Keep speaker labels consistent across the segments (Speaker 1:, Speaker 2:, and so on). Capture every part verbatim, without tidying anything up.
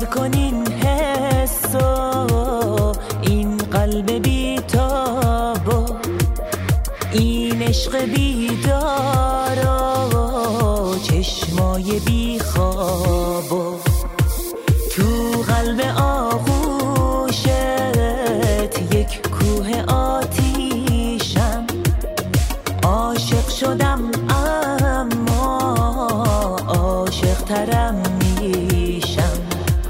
Speaker 1: کن این حسو، این قلب بی‌تابو، این عشق بیدارو، چشمای بیخوابو، تو قلب آغوشت یک کوه آتیشم، عاشق شدم اما عاشق ترم میشم.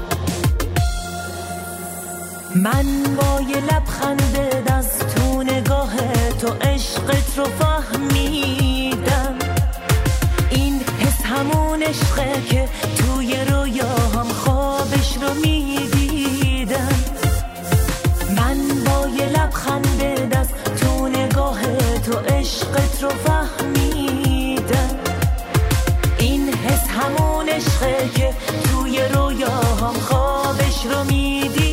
Speaker 1: من با یه لبخند از تو نگاه تو عشقت رو فهمیدم، این حس همون عشقه که توی رویاهم خوابش رو میدیدم. من با یه لبخند از تو نگاه تو عشقت رو فهمیدم، این حس همون عشقه که توی رویاهم خوابش رو میدیدم.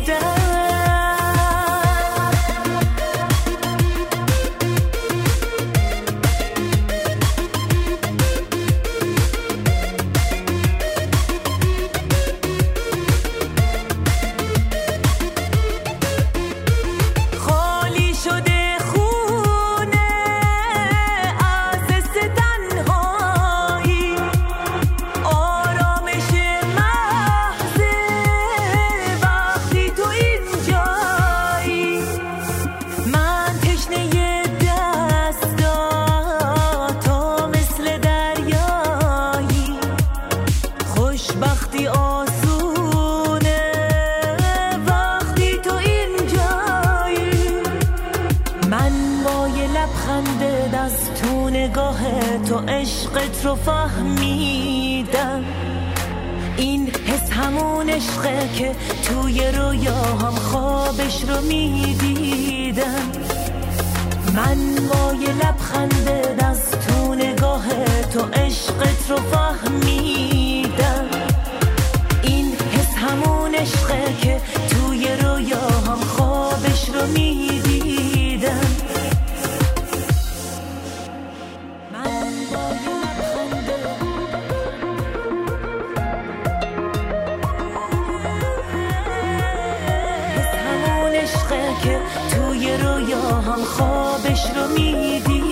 Speaker 1: وقتی آسونه وقتی تو اینجایی، من با یه لبخند از تو نگاه تو عشقت رو فهمیدم، این حس همون عشقه که توی رویاهم خوابش رو میدیدم. من با یه لبخند از تو نگاه تو عشقت رو فهمیدم، این حس همون عشقه که توی رویاهم خوابش رو میدیدم. من با یه لبخند حس همون عشقه که توی رویاهم خوابش رو میدیدم.